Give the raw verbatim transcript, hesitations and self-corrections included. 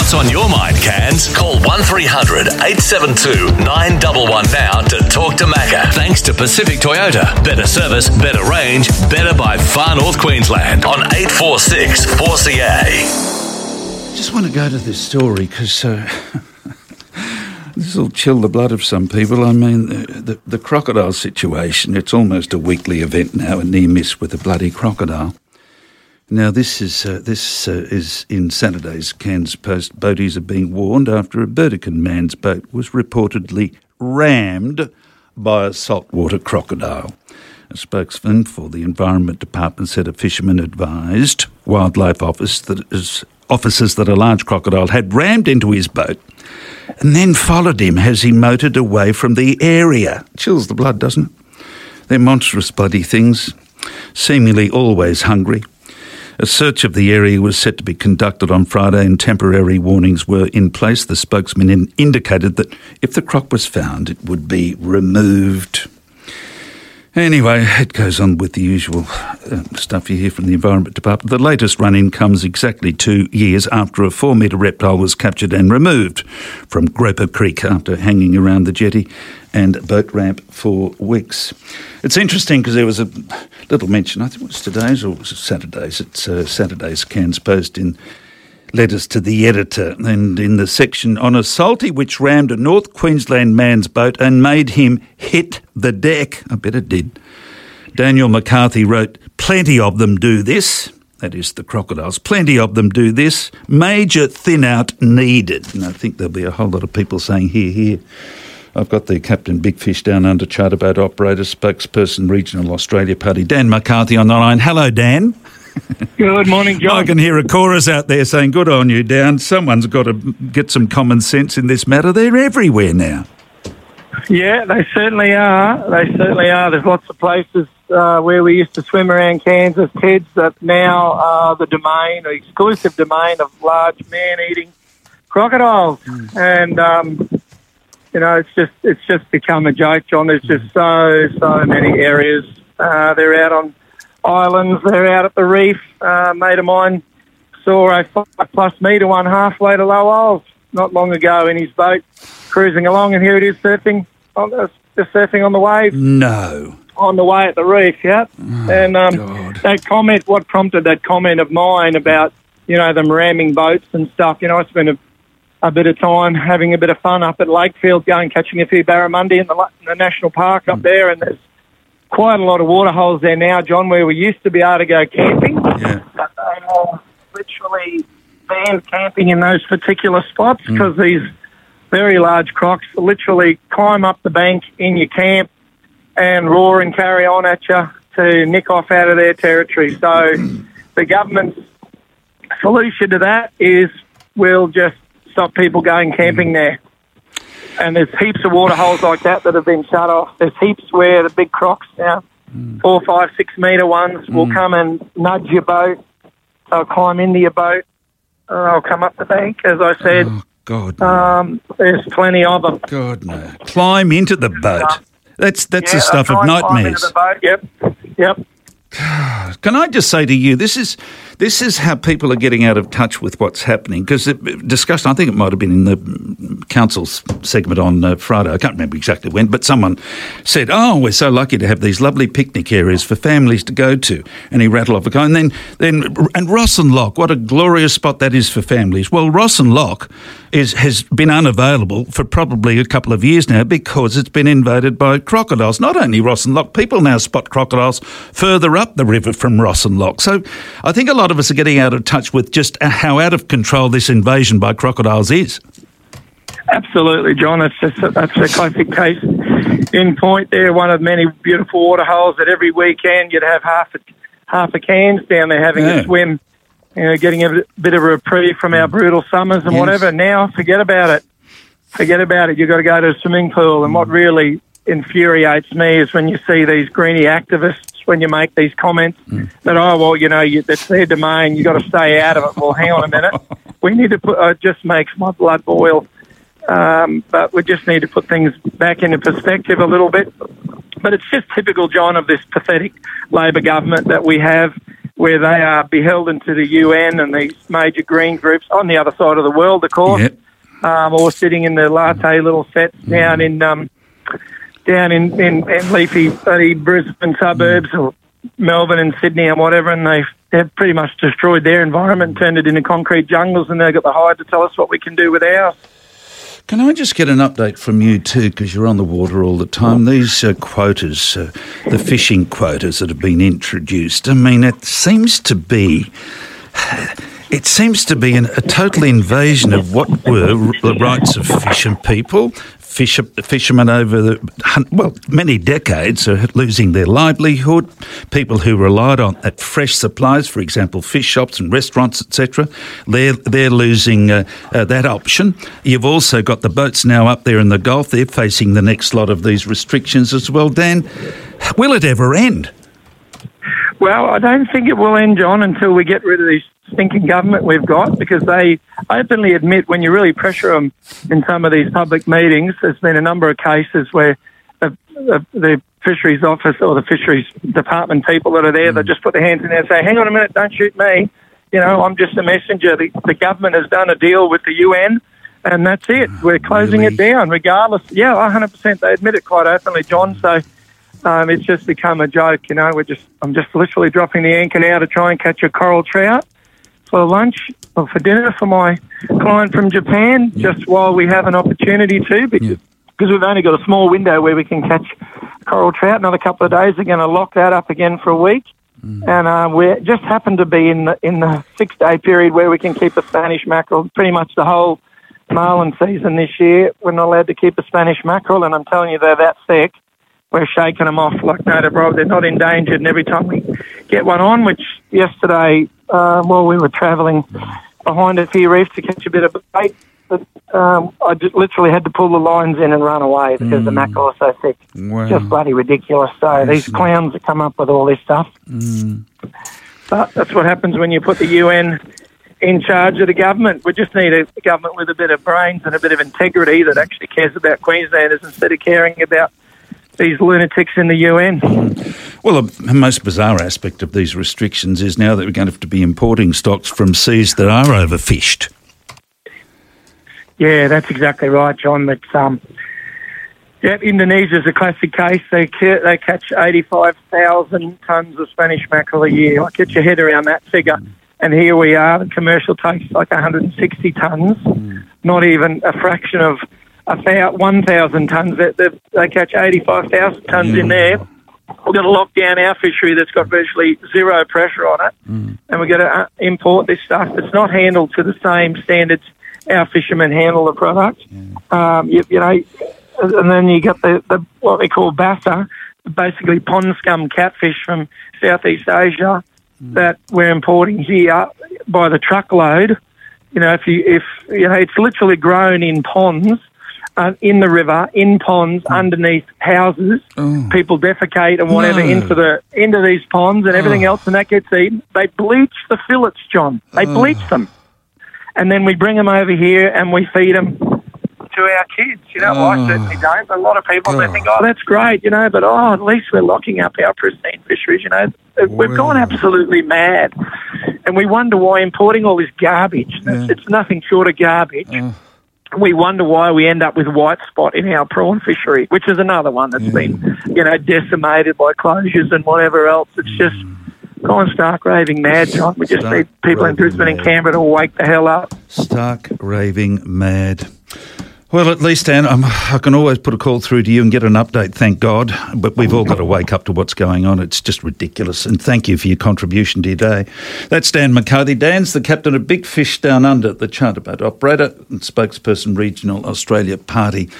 What's on your mind, Cairns? Call one three hundred eight seven two nine one one now to talk to Macca. Thanks to Pacific Toyota. Better service, better range, better by Far North Queensland on eight four six four C A. Just want to go to this story because uh, this will chill the blood of some people. I mean, the, the, the crocodile situation, it's almost a weekly event now, a near miss with a bloody crocodile. Now, this is uh, this uh, is in Saturday's Cairns Post. Boaties are being warned after a Burdekin man's boat was reportedly rammed by a saltwater crocodile. A spokesman for the Environment Department said a fisherman advised wildlife office that is, officers that a large crocodile had rammed into his boat and then followed him as he motored away from the area. Chills the blood, doesn't it? They're monstrous bloody things, seemingly always hungry. A search of the area was set to be conducted on Friday and temporary warnings were in place. The spokesman in- indicated that if the croc was found, it would be removed. Anyway, it goes on with the usual uh, stuff you hear from the Environment Department. The latest run-in comes exactly two years after a four-metre reptile was captured and removed from Groper Creek after hanging around the jetty and boat ramp for weeks. It's interesting because there was a little mention, I think it was today's or was it Saturday's, it's uh, Saturday's Cairns Post in letters to the editor, and in the section on a salty which rammed a North Queensland man's boat and made him hit the deck. I bet it did. Daniel McCarthy wrote, "Plenty of them do this." That is the crocodiles. "Plenty of them do this. Major thin-out needed." And I think there'll be a whole lot of people saying, "Here, here." I've got the Captain Big Fish Down Under charter boat operator, spokesperson, Regional Australia Party, Dan McCarthy on the line. Hello, Dan. Good morning, John. I can hear a chorus out there saying, good on you, Dan. Someone's got to get some common sense in this matter. They're everywhere now. Yeah, they certainly are. They certainly are. There's lots of places uh, where we used to swim around Cairns as kids that now are the domain, or exclusive domain of large man-eating crocodiles. Mm. And, um, you know, it's just it's just become a joke, John. There's just so, so many areas. Uh, they're out on islands, they're out at the reef. Uh, a mate of mine saw a five plus metre one halfway to Low Isles not long ago in his boat, cruising along, and here it is surfing, on the, just surfing on the waves. No. On the way at the reef, yeah. Oh, and um, God. that comment, what prompted that comment of mine about, you know, them ramming boats and stuff, you know, I spent a, a bit of time having a bit of fun up at Lakefield, going catching a few barramundi in the, in the national park up mm. there, and there's quite a lot of waterholes there now, John, where we used to be able to go camping. Yeah. But they are literally banned camping in those particular spots because mm. these very large crocs literally climb up the bank in your camp and roar and carry on at you to nick off out of their territory. So the government's solution to that is we'll just stop people going camping mm. there. And there's heaps of waterholes like that that have been shut off. There's heaps where the big crocs now, mm. four, five, six metre ones, mm. will come and nudge your boat. They'll climb into your boat. Uh, they'll come up the bank, as I said. Oh, God, no. Um, there's plenty of them. God, no. Climb into the boat. That's that's yeah, the stuff of nightmares. Into the boat. Yep, yep. Can I just say to you, this is this is how people are getting out of touch with what's happening. Because discussion, I think it might have been in the council's segment on uh, Friday. I can't remember exactly when, but someone said, "Oh, we're so lucky to have these lovely picnic areas for families to go to." And he rattled off a guy, and then then and Ross and Lock, what a glorious spot that is for families. Well, Ross and Lock is has been unavailable for probably a couple of years now because it's been invaded by crocodiles. Not only Ross and Lock, people now spot crocodiles further up the river from Ross and Lock. So I think a lot of us are getting out of touch with just how out of control this invasion by crocodiles is. Absolutely, John. It's just a, that's a classic case in point there. One of many beautiful waterholes that every weekend you'd have half a, half a Cairns down there having yeah. a swim, you know, getting a bit of a reprieve from our brutal summers and yes. whatever. Now, forget about it. Forget about it. You've got to go to a swimming pool. And what really infuriates me is when you see these greenie activists, when you make these comments mm. that, oh, well, you know, you, that's their domain, you've got to stay out of it. Well, hang on a minute. We need to put, uh, it just makes my blood boil. Um, but we just need to put things back into perspective a little bit. But it's just typical, John, of this pathetic Labor government that we have. where they are beholden to the U N and these major green groups on the other side of the world, of course, Yep. um, or sitting in the latte little sets down in um, down in, in, in leafy bloody Brisbane suburbs or Melbourne and Sydney and whatever, and they've, they've pretty much destroyed their environment, turned it into concrete jungles, and they've got the hide to tell us what we can do with ours. Can I just get an update from you too, because you're on the water all the time? These uh, quotas, uh, the fishing quotas that have been introduced, I mean, it seems to be... It seems to be an, a total invasion of what were the rights of fishing people. Fish, fishermen over the, well, many decades are losing their livelihood. People who relied on at fresh supplies, for example, fish shops and restaurants, et cetera, they're, they're losing uh, uh, that option. You've also got the boats now up there in the Gulf. They're facing the next lot of these restrictions as well. Dan, will it ever end? Well, I don't think it will end, John, until we get rid of this stinking government we've got, because they openly admit when you really pressure them in some of these public meetings, there's been a number of cases where the, the, the fisheries office or the fisheries department people that are there, mm. they just put their hands in there and say, hang on a minute, don't shoot me. You know, I'm just a messenger. The, the government has done a deal with the U N and that's it. We're closing really? it down regardless. Yeah, one hundred percent. They admit it quite openly, John. So um, it's just become a joke. You know, we're just I'm just literally dropping the anchor now to try and catch a coral trout for lunch or for dinner for my client from Japan, yeah. just while we have an opportunity to, because, yeah. because we've only got a small window where we can catch coral trout. Another couple of days, we're going to lock that up again for a week. Mm. And uh, we just happen to be in the, in the six-day period where we can keep the Spanish mackerel pretty much the whole marlin season this year. We're not allowed to keep the Spanish mackerel, and I'm telling you, they're that thick. We're shaking them off like no tomorrow. They're not endangered, and every time we get one on, which yesterday, uh, while we were travelling behind a few reefs to catch a bit of bait, but, um, I just literally had to pull the lines in and run away because mm. the mackerel is so thick. Wow. Just bloody ridiculous. So yes, these clowns that come up with all this stuff. Mm. But that's what happens when you put the U N in charge of the government. We just need a government with a bit of brains and a bit of integrity that actually cares about Queenslanders instead of caring about these lunatics in the U N. Well, the most bizarre aspect of these restrictions is now that we're going to have to be importing stocks from seas that are overfished. Yeah, that's exactly right, John. That's, um, yeah, Indonesia's a classic case. They ca- they catch eighty-five thousand tonnes of Spanish mackerel a year. Like, get your head around that figure. And here we are, the commercial takes like one hundred sixty tonnes, mm. not even a fraction of about one thousand tonnes. They, they catch eighty-five thousand tonnes yeah. in there. We're going to lock down our fishery that's got virtually zero pressure on it, mm. and we're going to uh, import this stuff that's not handled to the same standards our fishermen handle the product. Yeah. Um, you, you know, and then you got the, the what we call bassa, basically pond scum catfish from Southeast Asia mm. that we're importing here by the truckload. You know, if you if you know, it's literally grown in ponds. Uh, in the river, in ponds, mm. underneath houses. Oh. People defecate and whatever no. into the into these ponds and everything oh. else, and that gets eaten. They bleach the fillets, John. They oh. bleach them. And then we bring them over here and we feed them to our kids. You know, oh. I certainly don't. But a lot of people, oh. they think, oh, that's great, you know, but, oh, at least we're locking up our pristine fisheries, you know. We've well. gone absolutely mad. And we wonder why importing all this garbage, yeah. it's nothing short of garbage, oh. we wonder why we end up with white spot in our prawn fishery, which is another one that's yeah. been, you know, decimated by closures and whatever else. It's just gone stark raving mad, John. We just stark need people in Brisbane and Canberra to wake the hell up. Stark raving mad. Well, at least, Dan, I'm, I can always put a call through to you and get an update, thank God. But we've all got to wake up to what's going on. It's just ridiculous. And thank you for your contribution to your day. That's Dan McCarthy. Dan's the captain of Big Fish Down Under, the charter boat operator and spokesperson Regional Australia Party.